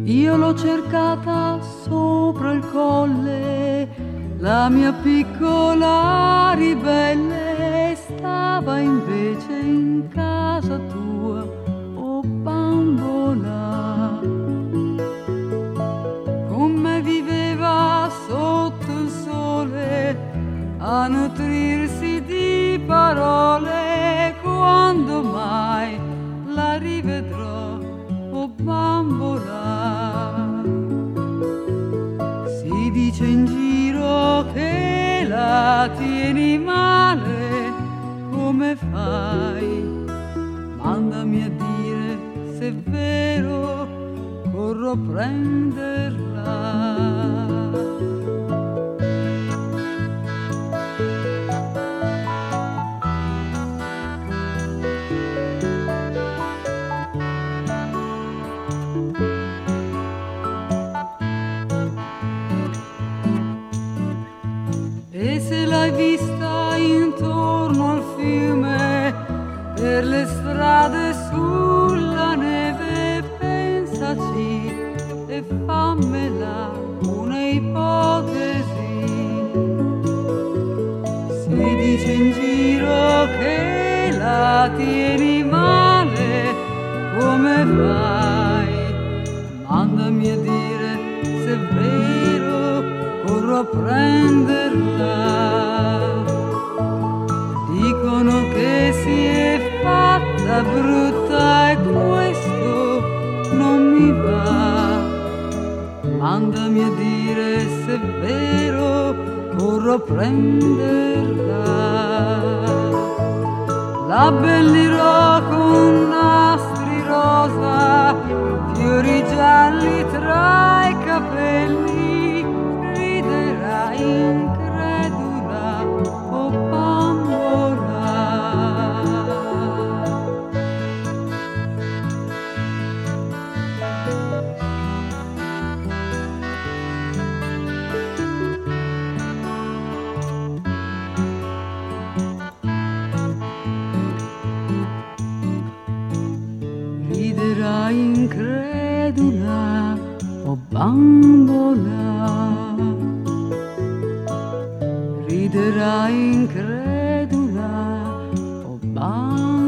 Io l'ho cercata sopra il colle, la mia piccola ribelle stava invece in casa tua, oh bambola. Con me viveva sotto il sole a nutrirsi di parole, quando mai la rivedrò, oh bambola. Si dice in giro che la tieni male, come fai? Mandami a dire se è vero, corro a prenderla. E se l'hai vista intorno al fiume, per le strade sulla neve, pensaci e fammela una ipotesi. Si dice in giro che la tieni male, come fai? Mandami a dire se è vero, corro a prenderla. Dicono che si è fatta brutta e questo non mi va. Mandami a dire se è vero, corro a prenderla. L'abbellirò con nastri rosa, fiori gialli tra i capelli, riderà incredula, oh bambola. Riderà incredula, oh bambola. Riderà incredula, oh bambola.